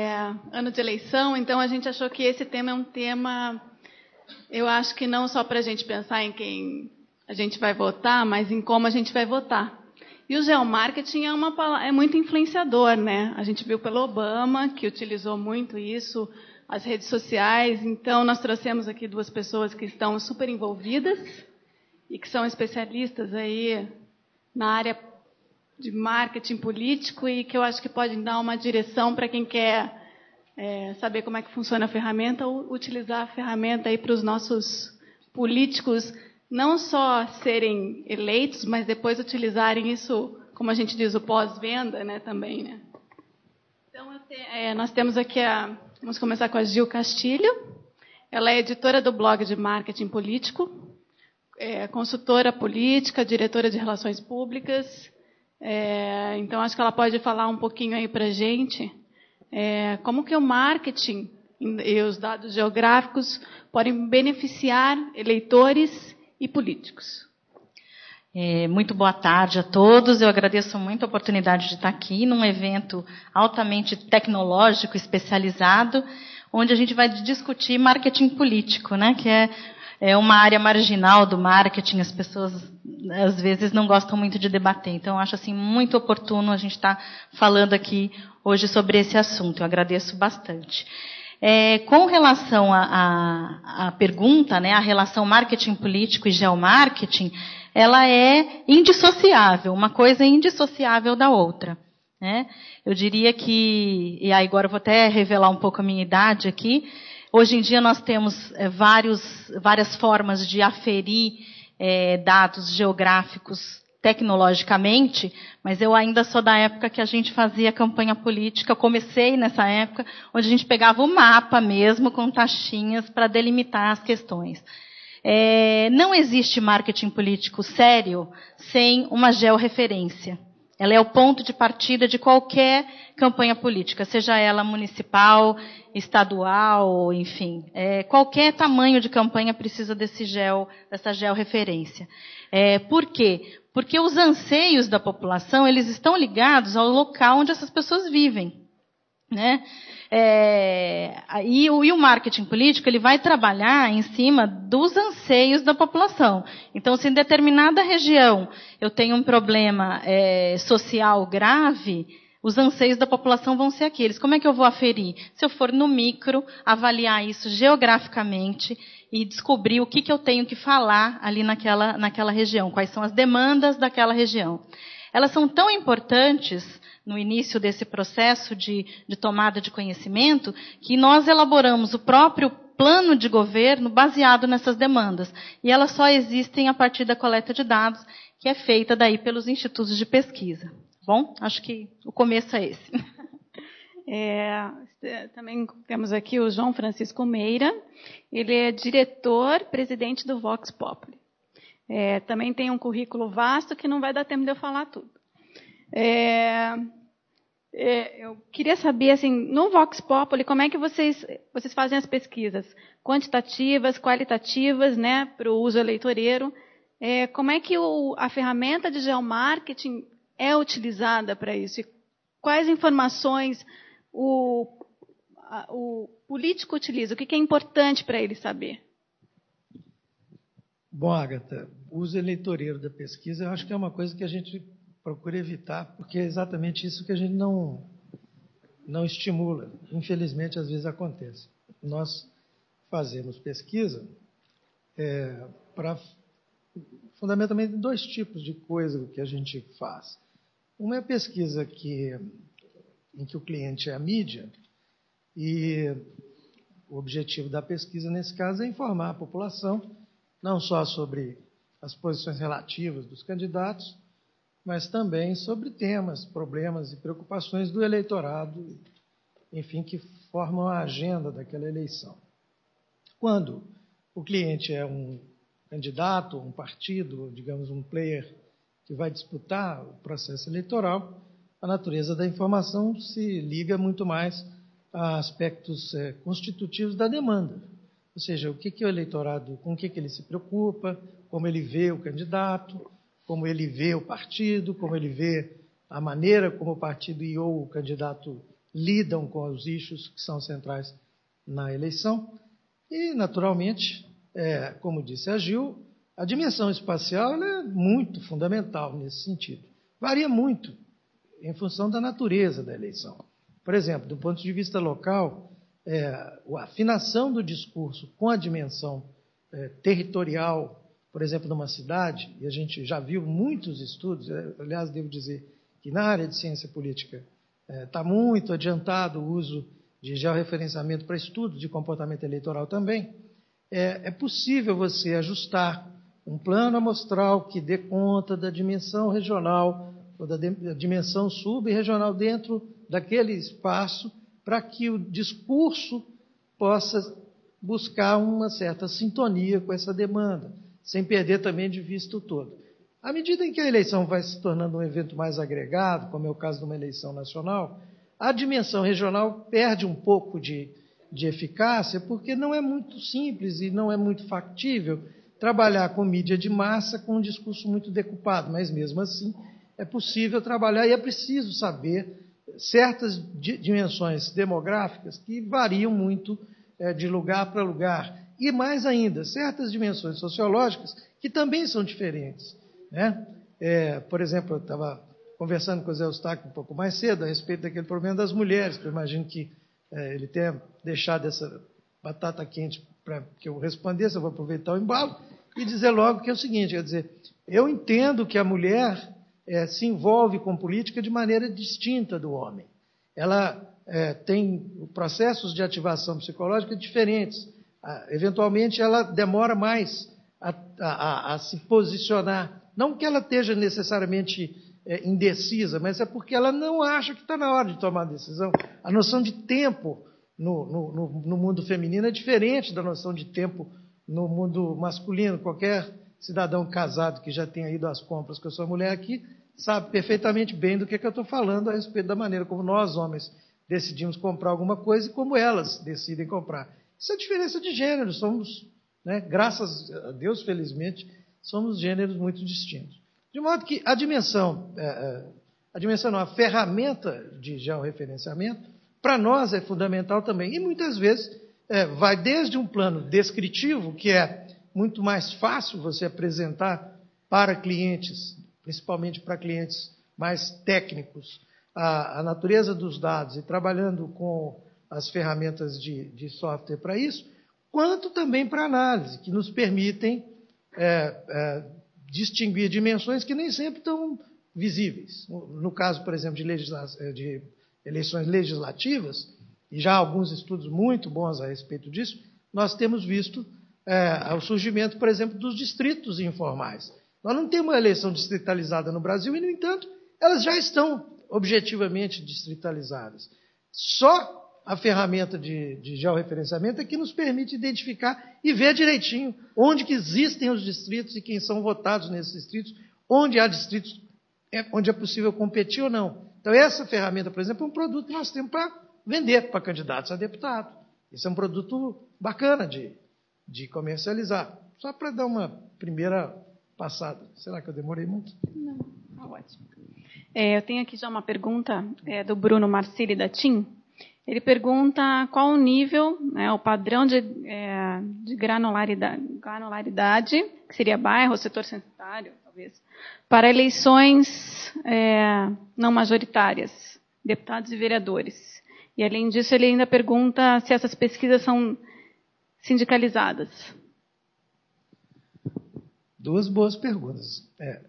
ano de eleição, então a gente achou que esse tema é um tema, eu acho que não só para a gente pensar em quem a gente vai votar, mas em como a gente vai votar. E o geomarketing é muito influenciador, né? A gente viu pelo Obama, que utilizou muito isso, as redes sociais. Então, nós trouxemos aqui duas pessoas que estão super envolvidas e que são especialistas aí na área de marketing político e que eu acho que podem dar uma direção para quem quer saber como é que funciona a ferramenta ou utilizar a ferramenta aí para os nossos políticos não só serem eleitos, mas depois utilizarem isso, como a gente diz, o pós-venda, né, também, né? Então, nós temos aqui vamos começar com a Gil Castilho. Ela é editora do blog de marketing político, consultora política, diretora de relações públicas. Então, acho que ela pode falar um pouquinho aí para a gente como que o marketing e os dados geográficos podem beneficiar eleitores e políticos. Muito boa tarde a todos. Eu agradeço muito a oportunidade de estar aqui num evento altamente tecnológico, especializado, onde a gente vai discutir marketing político, né? Que é uma área marginal do marketing. As pessoas às vezes não gostam muito de debater. Então, eu acho assim muito oportuno a gente estar falando aqui hoje sobre esse assunto. Eu agradeço bastante. Com relação à pergunta, né, a relação marketing político e geomarketing, ela é indissociável, uma coisa é indissociável da outra, né? Eu diria que, e aí agora eu vou até revelar um pouco a minha idade aqui, hoje em dia nós temos várias formas de aferir dados geográficos tecnologicamente, mas eu ainda sou da época que a gente fazia campanha política. Eu comecei nessa época, onde a gente pegava o mapa mesmo, com taxinhas, para delimitar as questões. Não existe marketing político sério sem uma georreferência. Ela é o ponto de partida de qualquer campanha política, seja ela municipal, estadual, enfim. Qualquer tamanho de campanha precisa dessa georreferência. Por quê? Porque os anseios da população, eles estão ligados ao local onde essas pessoas vivem, né? E o marketing político, ele vai trabalhar em cima dos anseios da população. Então, se em determinada região eu tenho um problema social grave, os anseios da população vão ser aqueles. Como é que eu vou aferir? Se eu for no micro, avaliar isso geograficamente e descobrir o que eu tenho que falar ali naquela região, quais são as demandas daquela região. Elas são tão importantes no início desse processo de tomada de conhecimento, que nós elaboramos o próprio plano de governo baseado nessas demandas. E elas só existem a partir da coleta de dados, que é feita daí pelos institutos de pesquisa. Bom, acho que o começo é esse. Também temos aqui o João Francisco Meira. Ele é diretor-presidente do Vox Populi. Também tem um currículo vasto que não vai dar tempo de eu falar tudo. Eu queria saber, assim, no Vox Populi, como é que vocês fazem as pesquisas quantitativas, qualitativas, né, para o uso eleitoreiro? Como é que a ferramenta de geomarketing é utilizada para isso? E quais informações o político utiliza? O que é importante para ele saber? Bom, Agatha, o uso eleitoreiro da pesquisa, eu acho que é uma coisa que a gente procura evitar, porque é exatamente isso que a gente não estimula. Infelizmente, às vezes acontece. Nós fazemos pesquisa para, fundamentalmente, dois tipos de coisa que a gente faz. Uma é a pesquisa em que o cliente é a mídia, e o objetivo da pesquisa, nesse caso, é informar a população, não só sobre as posições relativas dos candidatos, mas também sobre temas, problemas e preocupações do eleitorado, enfim, que formam a agenda daquela eleição. Quando o cliente é um candidato, um partido, digamos, um player que vai disputar o processo eleitoral, a natureza da informação se liga muito mais a aspectos constitutivos da demanda. Ou seja, o que o eleitorado, com o que ele se preocupa, como ele vê o candidato, como ele vê o partido, como ele vê a maneira como o partido e ou o candidato lidam com os issues que são centrais na eleição. E, naturalmente, como disse a Gil, a dimensão espacial ela é muito fundamental nesse sentido. Varia muito em função da natureza da eleição. Por exemplo, do ponto de vista local, a afinação do discurso com a dimensão territorial, por exemplo, numa cidade, e a gente já viu muitos estudos, aliás, devo dizer que na área de ciência política está muito adiantado o uso de georreferenciamento para estudos de comportamento eleitoral também. É possível você ajustar um plano amostral que dê conta da dimensão regional ou da dimensão sub-regional dentro daquele espaço para que o discurso possa buscar uma certa sintonia com essa demanda, sem perder também de vista o todo. À medida em que a eleição vai se tornando um evento mais agregado, como é o caso de uma eleição nacional, a dimensão regional perde um pouco de eficácia, porque não é muito simples e não é muito factível trabalhar com mídia de massa com um discurso muito decupado, mas mesmo assim é possível trabalhar e é preciso saber certas dimensões demográficas que variam muito de lugar para lugar. E mais ainda, certas dimensões sociológicas que também são diferentes, né? Por exemplo, eu estava conversando com o Zé Eustáquio um pouco mais cedo a respeito daquele problema das mulheres, que eu imagino que ele tenha deixado essa batata quente para que eu respondesse. Eu vou aproveitar o embalo e dizer logo que é o seguinte, quer dizer, eu entendo que a mulher se envolve com política de maneira distinta do homem. Ela tem processos de ativação psicológica diferentes. Eventualmente, ela demora mais a se posicionar. Não que ela esteja necessariamente indecisa, mas é porque ela não acha que está na hora de tomar a decisão. A noção de tempo no mundo feminino é diferente da noção de tempo no mundo masculino. Qualquer cidadão casado que já tenha ido às compras com a sua mulher aqui sabe perfeitamente bem do que eu estou falando a respeito da maneira como nós, homens, decidimos comprar alguma coisa e como elas decidem comprar. Isso é diferença de gênero. Somos, graças a Deus, felizmente, somos gêneros muito distintos. De modo que a ferramenta de georreferenciamento, para nós é fundamental também. E muitas vezes vai desde um plano descritivo, que é muito mais fácil você apresentar para clientes, principalmente para clientes mais técnicos, a natureza dos dados e trabalhando com as ferramentas de software para isso, quanto também para análise, que nos permitem distinguir dimensões que nem sempre estão visíveis. No caso, por exemplo, de eleições legislativas, e já há alguns estudos muito bons a respeito disso, nós temos visto o surgimento, por exemplo, dos distritos informais. Nós não temos uma eleição distritalizada no Brasil e, no entanto, elas já estão objetivamente distritalizadas. Só a ferramenta de georreferenciamento é que nos permite identificar e ver direitinho onde que existem os distritos e quem são votados nesses distritos, onde há distritos onde é possível competir ou não. Então, essa ferramenta, por exemplo, é um produto que nós temos para vender para candidatos a deputado. Isso é um produto bacana de comercializar. Só para dar uma primeira passada. Será que eu demorei muito? Não, está ótimo. Eu tenho aqui já uma pergunta do Bruno Marcilli da TIM. Ele pergunta qual o nível, o padrão de granularidade, que seria bairro, setor censitário, talvez, para eleições não majoritárias, deputados e vereadores. E, além disso, ele ainda pergunta se essas pesquisas são sindicalizadas. Duas boas perguntas.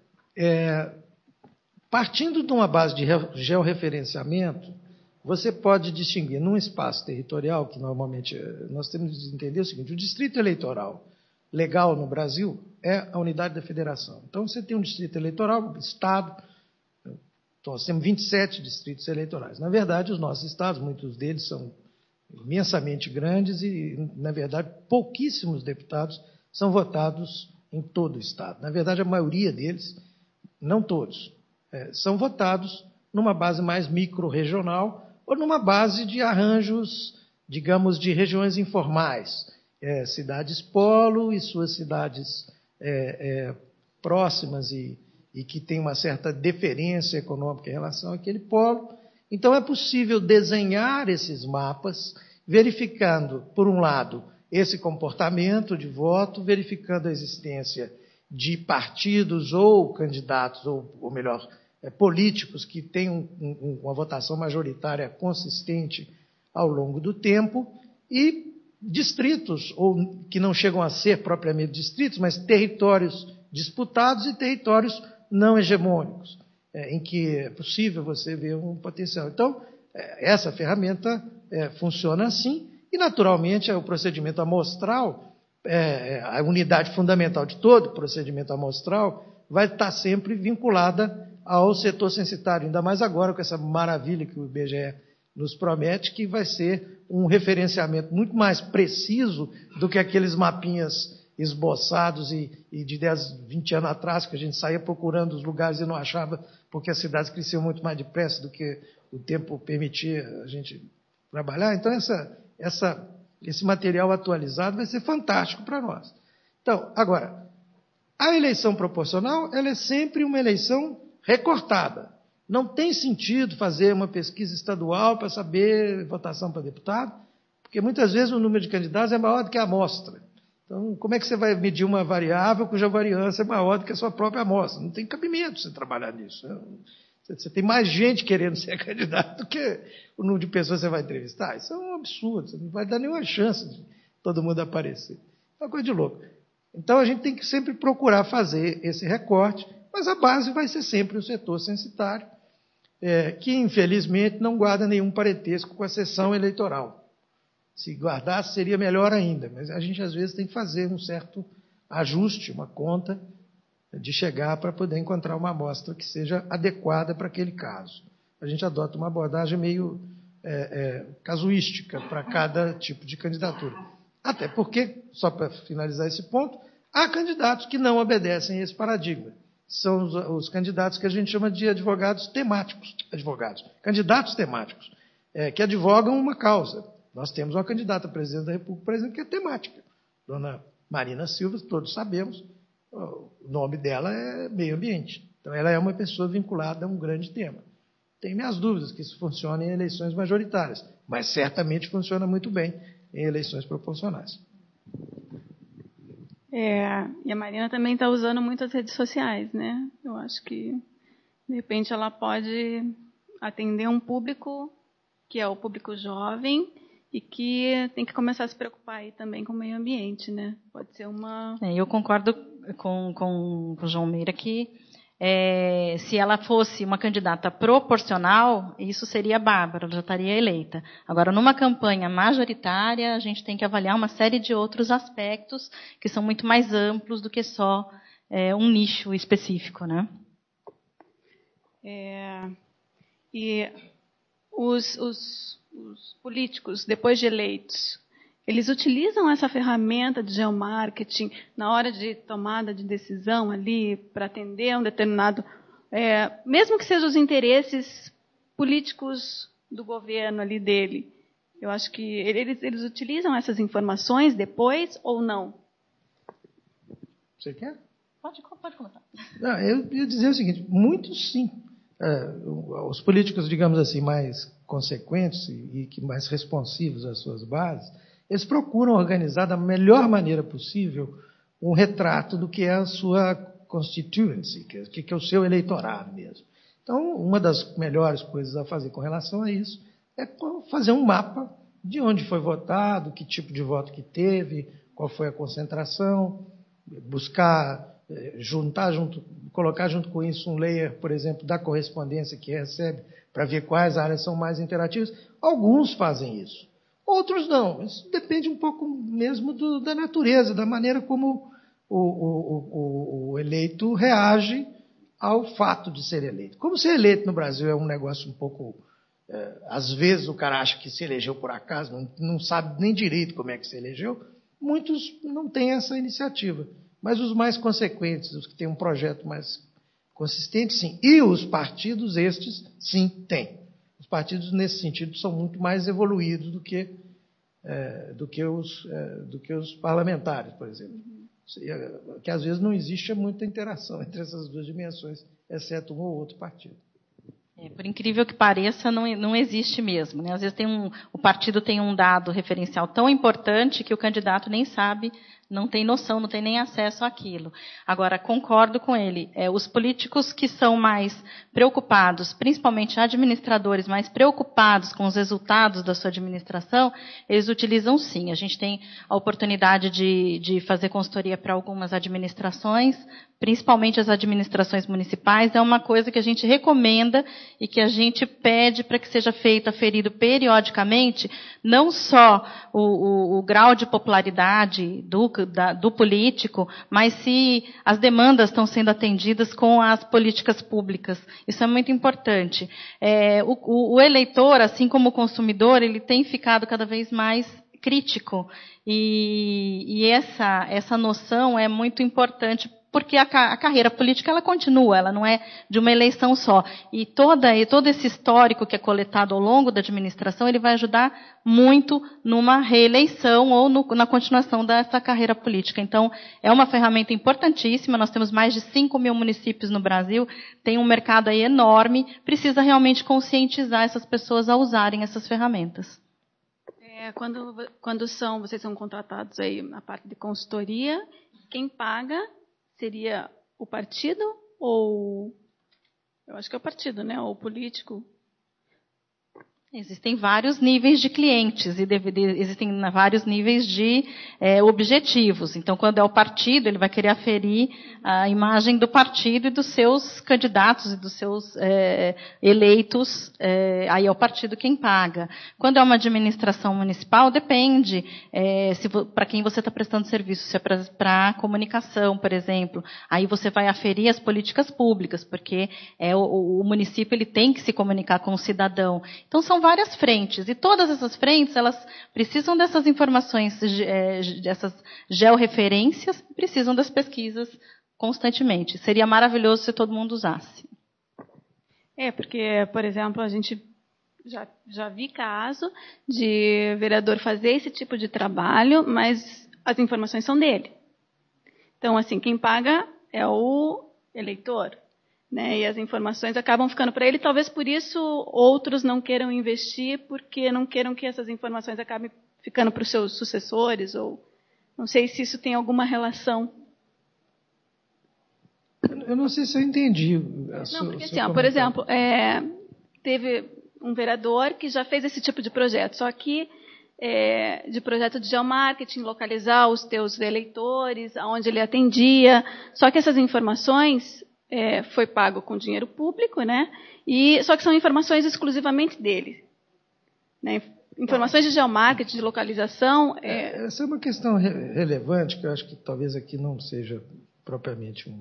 Partindo de uma base de georreferenciamento, você pode distinguir num espaço territorial, que normalmente nós temos de entender o seguinte: o distrito eleitoral legal no Brasil é a unidade da federação. Então, você tem um distrito eleitoral, estado, então, nós temos 27 distritos eleitorais. Na verdade, os nossos estados, muitos deles são imensamente grandes e, na verdade, pouquíssimos deputados são votados em todo o estado. Na verdade, a maioria deles, não todos, são votados numa base mais micro-regional ou numa base de arranjos, digamos, de regiões informais, cidades polo e suas cidades próximas e que têm uma certa deferência econômica em relação àquele polo, Então, é possível desenhar esses mapas, verificando, por um lado, esse comportamento de voto, verificando a existência de partidos ou candidatos, ou melhor, políticos que têm uma votação majoritária consistente ao longo do tempo, e distritos, ou que não chegam a ser propriamente distritos, mas territórios disputados e territórios não hegemônicos, em que é possível você ver um potencial. Então, essa ferramenta funciona assim, e naturalmente o procedimento amostral, a unidade fundamental de todo o procedimento amostral, vai estar sempre vinculada ao setor censitário, ainda mais agora com essa maravilha que o IBGE nos promete, que vai ser um referenciamento muito mais preciso do que aqueles mapinhas esboçados e de 10, 20 anos atrás, que a gente saía procurando os lugares e não achava, porque as cidades cresciam muito mais depressa do que o tempo permitia a gente trabalhar. Então, esse material atualizado vai ser fantástico para nós. Então, agora, a eleição proporcional, ela é sempre uma eleição recortada. Não tem sentido fazer uma pesquisa estadual para saber votação para deputado, porque muitas vezes o número de candidatos é maior do que a amostra. Então, como é que você vai medir uma variável cuja variância é maior do que a sua própria amostra? Não tem cabimento você trabalhar nisso. Você tem mais gente querendo ser candidato do que o número de pessoas que você vai entrevistar. Isso é um absurdo, você não vai dar nenhuma chance de todo mundo aparecer. É uma coisa de louco. Então, a gente tem que sempre procurar fazer esse recorte, mas a base vai ser sempre o setor censitário, que, infelizmente, não guarda nenhum parentesco com a sessão eleitoral. Se guardasse, seria melhor ainda, mas a gente, às vezes, tem que fazer um certo ajuste, uma conta, de chegar para poder encontrar uma amostra que seja adequada para aquele caso. A gente adota uma abordagem meio casuística para cada tipo de candidatura. Até porque, só para finalizar esse ponto, há candidatos que não obedecem a esse paradigma. São os candidatos que a gente chama de advogados temáticos. Candidatos temáticos, que advogam uma causa. Nós temos uma candidata a presidente da República, por exemplo, que é temática. Dona Marina Silva, todos sabemos, o nome dela é meio ambiente. Então, ela é uma pessoa vinculada a um grande tema. Tenho minhas dúvidas que isso funcione em eleições majoritárias, mas certamente funciona muito bem em eleições proporcionais. E a Marina também está usando muito as redes sociais, né? Eu acho que, de repente, ela pode atender um público que é o público jovem e que tem que começar a se preocupar aí também com o meio ambiente, né? Pode ser uma... Eu concordo com o João Meira que se ela fosse uma candidata proporcional, isso seria bárbaro, ela já estaria eleita. Agora, numa campanha majoritária, a gente tem que avaliar uma série de outros aspectos que são muito mais amplos do que só um nicho específico, né? E os políticos, depois de eleitos, eles utilizam essa ferramenta de geomarketing na hora de tomada de decisão ali para atender a um determinado, mesmo que sejam os interesses políticos do governo ali dele. Eu acho que eles utilizam essas informações depois ou não? Você quer? Pode começar. Não, eu ia dizer o seguinte, muitos sim. Os políticos, digamos assim, mais consequentes e que mais responsivos às suas bases, eles procuram organizar da melhor maneira possível um retrato do que é a sua constituency, que é o seu eleitorado mesmo. Então, uma das melhores coisas a fazer com relação a isso é fazer um mapa de onde foi votado, que tipo de voto que teve, qual foi a concentração, buscar colocar junto com isso um layer, por exemplo, da correspondência que recebe, para ver quais áreas são mais interativas. Alguns fazem isso, outros não. Isso depende um pouco mesmo da natureza, da maneira como o eleito reage ao fato de ser eleito. Como ser eleito no Brasil é um negócio um pouco... às vezes o cara acha que se elegeu por acaso, não sabe nem direito como é que se elegeu. Muitos não têm essa iniciativa. Mas os mais consequentes, os que têm um projeto mais consistente, sim. E os partidos, estes, sim, têm. Os partidos, nesse sentido, são muito mais evoluídos do que os parlamentares, por exemplo. Que às vezes não existe muita interação entre essas duas dimensões, exceto um ou outro partido. Por incrível que pareça, não existe mesmo, né? Às vezes o partido tem um dado referencial tão importante que o candidato nem sabe, não tem noção, não tem nem acesso àquilo. Agora, concordo com ele. Os políticos que são mais preocupados, principalmente administradores mais preocupados com os resultados da sua administração, eles utilizam sim. A gente tem a oportunidade de fazer consultoria para algumas administrações, principalmente as administrações municipais. É uma coisa que a gente recomenda e que a gente pede para que seja feito, aferido periodicamente, não só o grau de popularidade do político, mas se as demandas estão sendo atendidas com as políticas públicas. Isso é muito importante. O eleitor, assim como o consumidor, ele tem ficado cada vez mais crítico. E essa noção é muito importante, porque a carreira política ela continua, ela não é de uma eleição só. E todo esse histórico que é coletado ao longo da administração, ele vai ajudar muito numa reeleição ou na continuação dessa carreira política. Então, é uma ferramenta importantíssima. Nós temos mais de 5 mil municípios no Brasil, tem um mercado aí enorme, precisa realmente conscientizar essas pessoas a usarem essas ferramentas. Quando vocês são contratados aí na parte de consultoria, quem paga seria o partido ou... Eu acho que é o partido, né? Ou o político. Existem vários níveis de clientes e existem vários níveis de objetivos. Então, quando é o partido, ele vai querer aferir a imagem do partido e dos seus candidatos e dos seus eleitos. Aí é o partido quem paga. Quando é uma administração municipal, depende para quem você está prestando serviço. Se é para comunicação, por exemplo, aí você vai aferir as políticas públicas, porque o município ele tem que se comunicar com o cidadão. Então, são várias frentes, e todas essas frentes, elas precisam dessas informações, dessas georreferências, precisam das pesquisas constantemente. Seria maravilhoso se todo mundo usasse. Porque, por exemplo, a gente já vi caso de vereador fazer esse tipo de trabalho, mas as informações são dele. Então, assim, quem paga é o eleitor. Né, e as informações acabam ficando para ele, talvez por isso outros não queiram investir, porque não queiram que essas informações acabem ficando para os seus sucessores, ou não sei se isso tem alguma relação. Eu não sei se eu entendi. Porque assim, por exemplo, teve um vereador que já fez esse tipo de projeto, só que de projeto de geomarketing, localizar os teus eleitores, aonde ele atendia, só que essas informações... foi pago com dinheiro público, né? Só que são informações exclusivamente dele. Né? Informações de geomarketing, de localização... Essa é uma questão relevante, que eu acho que talvez aqui não seja propriamente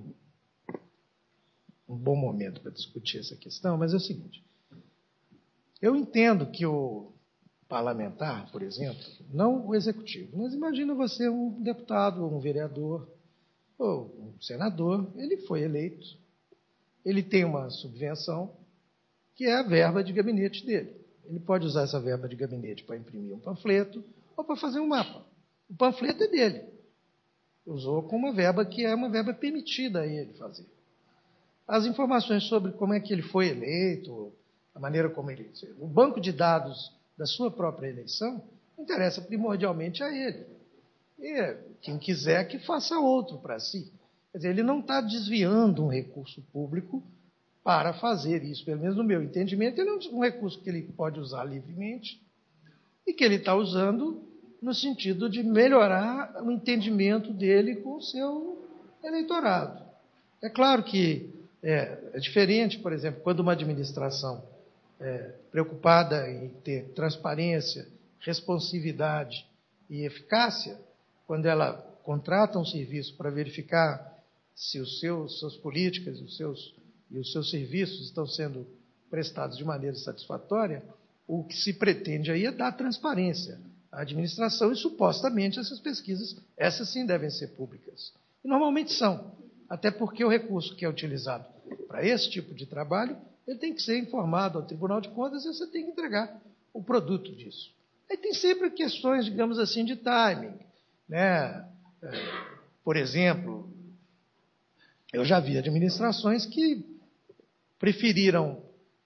um bom momento para discutir essa questão, mas é o seguinte. Eu entendo que o parlamentar, por exemplo, não o executivo, mas imagina você um deputado, um vereador, ou um senador, ele foi eleito, ele tem uma subvenção, que é a verba de gabinete dele. Ele pode usar essa verba de gabinete para imprimir um panfleto ou para fazer um mapa. O panfleto é dele. Usou com uma verba que é uma verba permitida a ele fazer. As informações sobre como é que ele foi eleito, a maneira como ele... O banco de dados da sua própria eleição interessa primordialmente a ele. E quem quiser que faça outro para si. Quer dizer, ele não está desviando um recurso público para fazer isso. Pelo menos no meu entendimento, ele é um recurso que ele pode usar livremente e que ele está usando no sentido de melhorar o entendimento dele com o seu eleitorado. É claro que é diferente, por exemplo, quando uma administração preocupada em ter transparência, responsividade e eficácia, quando ela contrata um serviço para verificar se suas políticas e os seus serviços estão sendo prestados de maneira satisfatória, o que se pretende aí é dar transparência à administração e, supostamente, essas pesquisas, essas sim devem ser públicas. E normalmente são, até porque o recurso que é utilizado para esse tipo de trabalho, ele tem que ser informado ao Tribunal de Contas e você tem que entregar o produto disso. Aí tem sempre questões, digamos assim, de timing, né? Por exemplo, eu já vi administrações que preferiram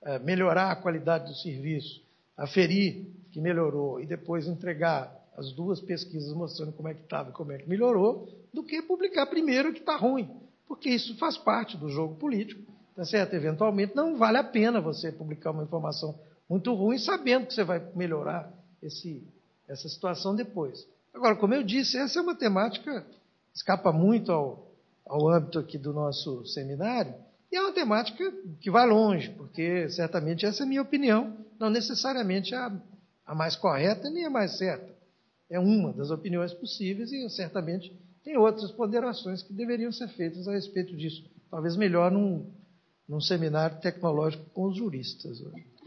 melhorar a qualidade do serviço, aferir que melhorou e depois entregar as 2 pesquisas mostrando como é que estava e como é que melhorou, do que publicar primeiro que está ruim, porque isso faz parte do jogo político, tá certo? Eventualmente não vale a pena você publicar uma informação muito ruim sabendo que você vai melhorar essa situação depois. Agora, como eu disse, essa é uma temática que escapa muito ao âmbito aqui do nosso seminário, e é uma temática que vai longe, porque certamente essa é a minha opinião, não necessariamente a mais correta nem a mais certa. É uma das opiniões possíveis e certamente tem outras ponderações que deveriam ser feitas a respeito disso. Talvez melhor num seminário tecnológico com os juristas.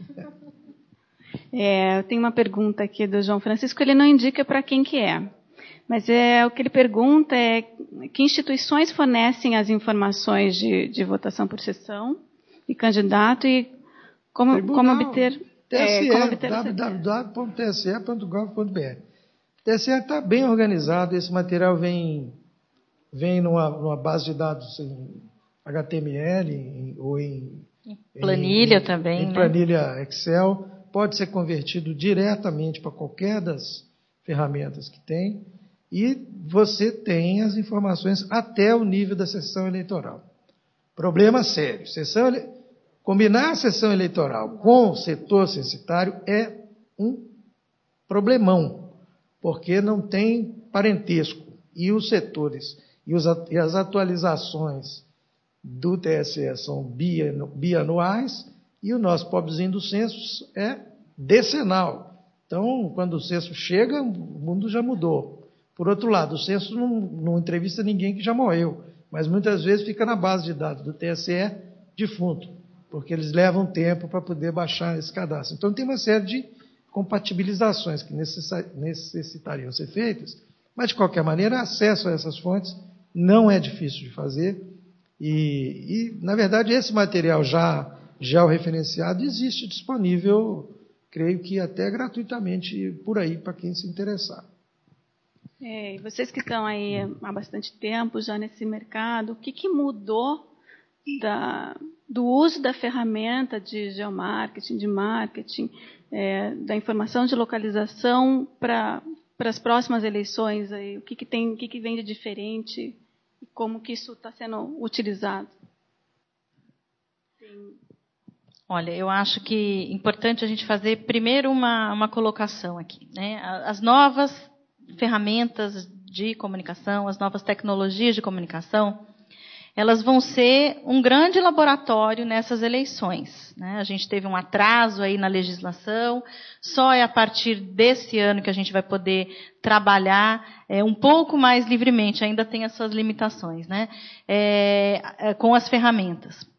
Eu tenho uma pergunta aqui do João Francisco, ele não indica para quem que é. Mas o que ele pergunta é que instituições fornecem as informações de votação por sessão e candidato e como obter... TSE, www.tse.gov.br. O TSE está bem organizado, esse material vem numa base de dados em HTML ou em planilha também. Em planilha Excel, pode ser convertido diretamente para qualquer das ferramentas que tem. E você tem as informações até o nível da sessão eleitoral. Problema sério. Combinar a sessão eleitoral com o setor censitário é um problemão, porque não tem parentesco. E os setores e as atualizações do TSE são bianuais e o nosso pobrezinho do censo é decenal. Então, quando o censo chega, o mundo já mudou. Por outro lado, o censo não entrevista ninguém que já morreu, mas muitas vezes fica na base de dados do TSE defunto, porque eles levam tempo para poder baixar esse cadastro. Então, tem uma série de compatibilizações que necessitariam ser feitas, mas, de qualquer maneira, acesso a essas fontes não é difícil de fazer e na verdade, esse material já georreferenciado existe disponível, creio que até gratuitamente por aí, para quem se interessar. E vocês que estão aí há bastante tempo já nesse mercado, o que mudou do uso da ferramenta de geomarketing, de marketing, da informação de localização para as próximas eleições? Aí? O que vem de diferente e como que isso está sendo utilizado? Olha, eu acho que é importante a gente fazer primeiro uma colocação aqui, né? As novas ferramentas de comunicação, as novas tecnologias de comunicação, elas vão ser um grande laboratório nessas eleições, né? A gente teve um atraso aí na legislação, só é a partir desse ano que a gente vai poder trabalhar um pouco mais livremente, ainda tem as suas limitações, né? Com as ferramentas.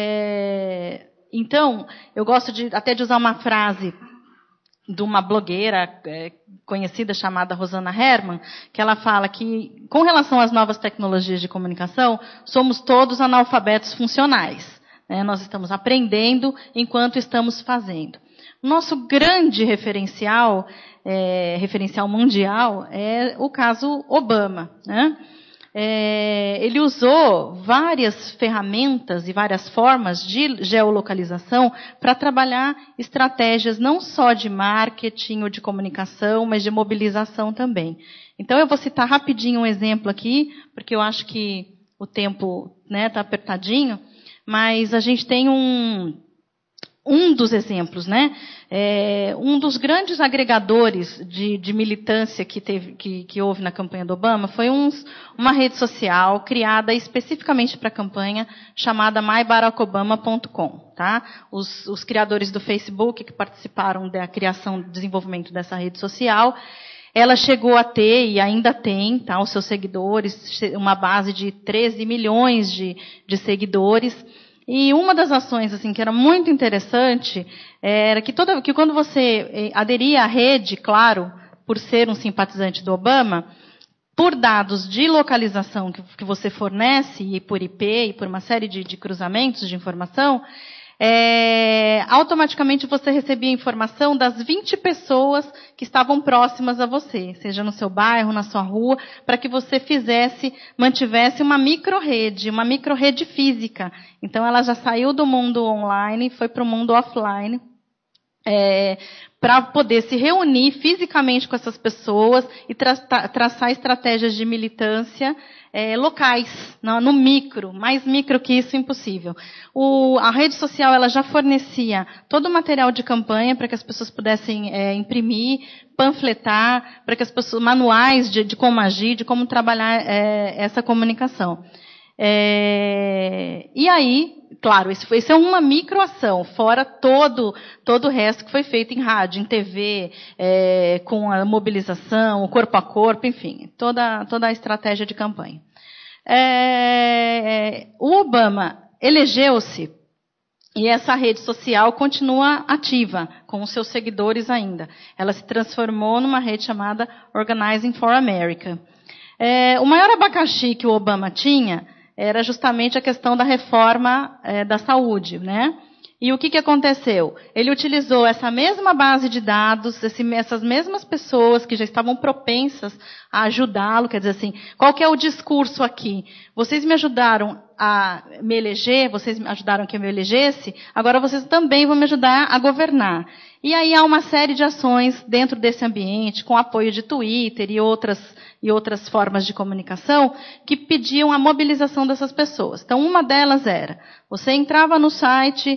Então, eu gosto até de usar uma frase de uma blogueira conhecida chamada Rosana Herman, que ela fala que, com relação às novas tecnologias de comunicação, somos todos analfabetos funcionais, né? Nós estamos aprendendo enquanto estamos fazendo. Nosso grande referencial mundial, é o caso Obama, né? Ele usou várias ferramentas e várias formas de geolocalização para trabalhar estratégias não só de marketing ou de comunicação, mas de mobilização também. Então, eu vou citar rapidinho um exemplo aqui, porque eu acho que o tempo está apertadinho, mas a gente tem um dos exemplos, né? Um dos grandes agregadores de militância que houve na campanha do Obama foi uma rede social criada especificamente para a campanha, chamada mybaracobama.com. Tá? Os criadores do Facebook que participaram da criação e desenvolvimento dessa rede social, ela chegou a ter, e ainda tem, tá, os seus seguidores, uma base de 13 milhões de seguidores. E uma das ações assim que era muito interessante era que quando você aderia à rede, claro, por ser um simpatizante do Obama, por dados de localização que você fornece, e por IP, e por uma série de cruzamentos de informação, automaticamente você recebia informação das 20 pessoas que estavam próximas a você, seja no seu bairro, na sua rua, para que você mantivesse uma micro-rede física. Então, ela já saiu do mundo online e foi para o mundo offline, para poder se reunir fisicamente com essas pessoas e traçar estratégias de militância locais, no micro, mais micro que isso, impossível. A rede social ela já fornecia todo o material de campanha para que as pessoas pudessem imprimir, panfletar, para que as pessoas, manuais de como agir, de como trabalhar essa comunicação. E aí, claro, isso é uma microação, fora todo o resto que foi feito em rádio, em TV, com a mobilização, o corpo a corpo, enfim, toda a estratégia de campanha. O Obama elegeu-se e essa rede social continua ativa, com os seus seguidores ainda. Ela se transformou numa rede chamada Organizing for America. O maior abacaxi que o Obama tinha era justamente a questão da reforma da saúde, né? E o que aconteceu? Ele utilizou essa mesma base de dados, essas mesmas pessoas que já estavam propensas a ajudá-lo, quer dizer assim, qual que é o discurso aqui? Vocês me ajudaram a me eleger, vocês me ajudaram que eu me elegesse, agora vocês também vão me ajudar a governar. E aí há uma série de ações dentro desse ambiente, com apoio de Twitter e outras formas de comunicação, que pediam a mobilização dessas pessoas. Então, uma delas era, você entrava no site,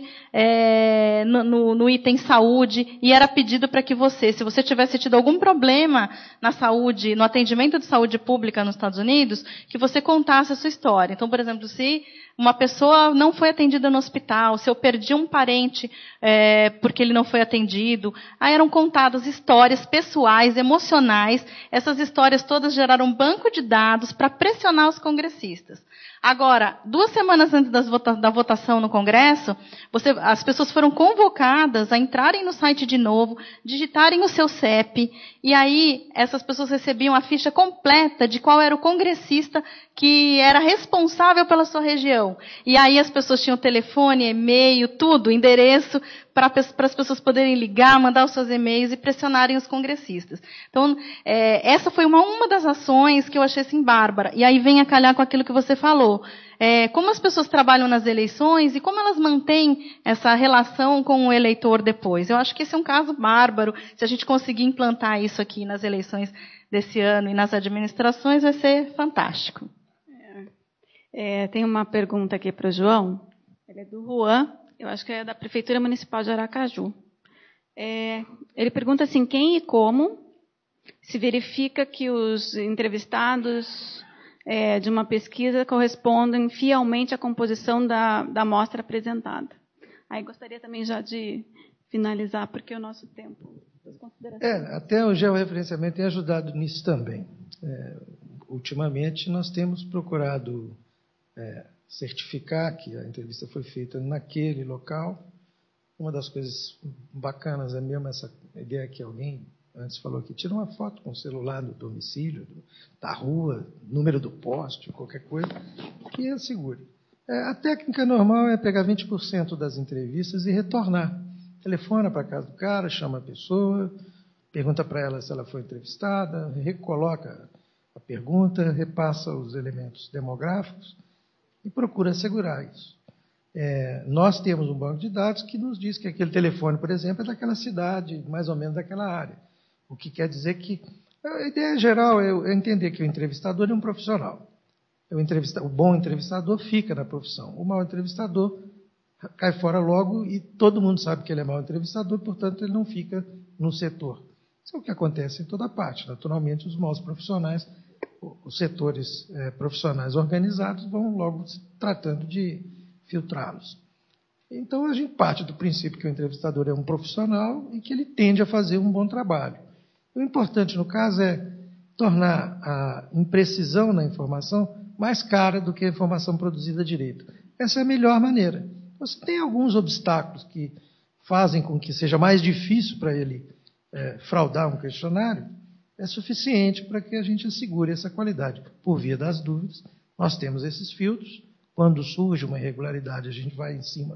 no item saúde, e era pedido para que você, se você tivesse tido algum problema na saúde, no atendimento de saúde pública nos Estados Unidos, que você contasse a sua história. Então, por exemplo, se uma pessoa não foi atendida no hospital, se eu perdi um parente porque ele não foi atendido, aí eram contadas histórias pessoais, emocionais. Essas histórias todas geraram um banco de dados para pressionar os congressistas. Agora, 2 semanas antes da votação no Congresso, as pessoas foram convocadas a entrarem no site de novo, digitarem o seu CEP, e aí essas pessoas recebiam a ficha completa de qual era o congressista que era responsável pela sua região. E aí as pessoas tinham telefone, e-mail, tudo, endereço, para as pessoas poderem ligar, mandar os seus e-mails e pressionarem os congressistas. Então, essa foi uma das ações que eu achei assim bárbara. E aí vem a calhar com aquilo que você falou. Como as pessoas trabalham nas eleições e como elas mantêm essa relação com o eleitor depois. Eu acho que esse é um caso bárbaro. Se a gente conseguir implantar isso aqui nas eleições desse ano e nas administrações, vai ser fantástico. Tem uma pergunta aqui para o João. Ele é do Juan. Eu acho que é da Prefeitura Municipal de Aracaju. Ele pergunta assim, quem e como se verifica que os entrevistados de uma pesquisa correspondem fielmente à composição da amostra apresentada. Aí gostaria também já de finalizar, porque o nosso tempo... Até o georreferenciamento tem ajudado nisso também. Ultimamente, nós temos procurado... certificar que a entrevista foi feita naquele local. Uma das coisas bacanas é mesmo essa ideia que alguém antes falou aqui, tira uma foto com o celular do domicílio, da rua, número do poste, qualquer coisa, que assegure. A técnica normal é pegar 20% das entrevistas e retornar. Telefona para a casa do cara, chama a pessoa, pergunta para ela se ela foi entrevistada, recoloca a pergunta, repassa os elementos demográficos, e procura assegurar isso. Nós temos um banco de dados que nos diz que aquele telefone, por exemplo, é daquela cidade, mais ou menos daquela área. O que quer dizer que a ideia geral é entender que o entrevistador é um profissional. O bom entrevistador fica na profissão. O mau entrevistador cai fora logo e todo mundo sabe que ele é mau entrevistador, portanto, ele não fica no setor. Isso é o que acontece em toda parte. Naturalmente, os maus profissionais, os setores profissionais organizados vão logo se tratando de filtrá-los. Então, a gente parte do princípio que o entrevistador é um profissional e que ele tende a fazer um bom trabalho. O importante, no caso, é tornar a imprecisão na informação mais cara do que a informação produzida direito. Essa é a melhor maneira. Você tem alguns obstáculos que fazem com que seja mais difícil para ele fraudar um questionário, é suficiente para que a gente assegure essa qualidade. Por via das dúvidas, nós temos esses filtros. Quando surge uma irregularidade, a gente vai em cima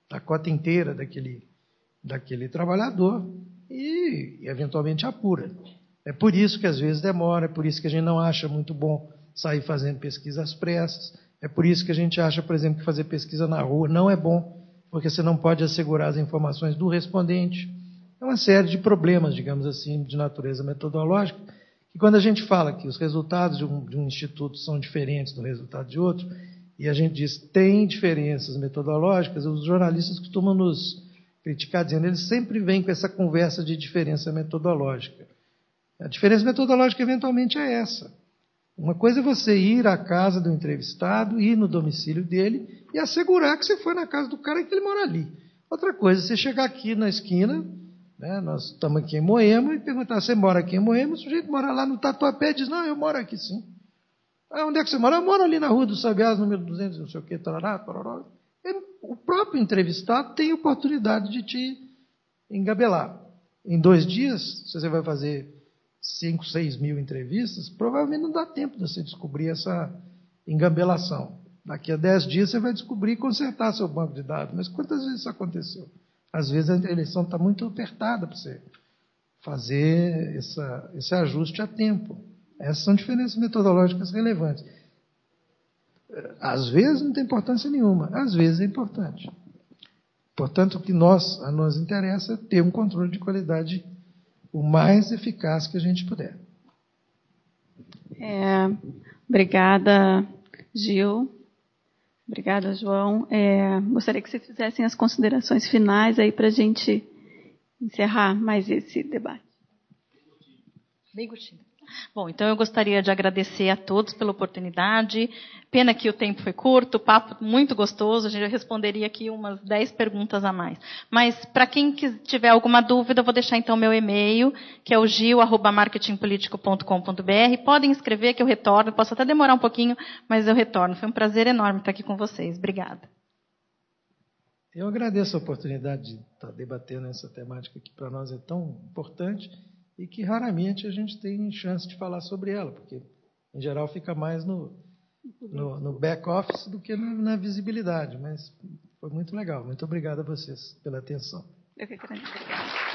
a cota inteira daquele trabalhador e, eventualmente, apura. É por isso que, às vezes, demora, é por isso que a gente não acha muito bom sair fazendo pesquisa às pressas, é por isso que a gente acha, por exemplo, que fazer pesquisa na rua não é bom, porque você não pode assegurar as informações do respondente. É uma série de problemas, digamos assim, de natureza metodológica, que quando a gente fala que os resultados de um instituto são diferentes do resultado de outro, e a gente diz tem diferenças metodológicas, os jornalistas costumam nos criticar, dizendo eles sempre vêm com essa conversa de diferença metodológica. A diferença metodológica, eventualmente, é essa. Uma coisa é você ir à casa do entrevistado, ir no domicílio dele e assegurar que você foi na casa do cara e que ele mora ali. Outra coisa é você chegar aqui na esquina, né, nós estamos aqui em Moema, e perguntar, você mora aqui em Moema? O sujeito mora lá no Tatuapé e diz, não, eu moro aqui sim. Ah, onde é que você mora? Eu moro ali na Rua dos Sabiás, número 200, não sei o quê, tarará, tarará. O próprio entrevistado tem oportunidade de te engabelar. Em 2 dias, se você vai fazer 5, 6 mil entrevistas, provavelmente não dá tempo de você descobrir essa engabelação. Daqui a 10 dias você vai descobrir e consertar seu banco de dados. Mas quantas vezes isso aconteceu? Às vezes a eleição está muito apertada para você fazer esse ajuste a tempo. Essas são diferenças metodológicas relevantes. Às vezes não tem importância nenhuma, às vezes é importante. Portanto, o que a nós interessa é ter um controle de qualidade o mais eficaz que a gente puder. Obrigada, Gil. Obrigada, João. Gostaria que vocês fizessem as considerações finais aí para a gente encerrar mais esse debate. Bem curtinho. Bom, então eu gostaria de agradecer a todos pela oportunidade. Pena que o tempo foi curto, o papo muito gostoso, a gente responderia aqui umas 10 perguntas a mais. Mas, para quem tiver alguma dúvida, eu vou deixar então meu e-mail, que é o gil@marketingpolitico.com.br. Podem escrever que eu retorno, posso até demorar um pouquinho, mas eu retorno. Foi um prazer enorme estar aqui com vocês. Obrigada. Eu agradeço a oportunidade de estar debatendo essa temática que para nós é tão importante e que raramente a gente tem chance de falar sobre ela, porque, em geral, fica mais no back-office do que na visibilidade. Mas foi muito legal. Muito obrigado a vocês pela atenção. Eu que agradeço.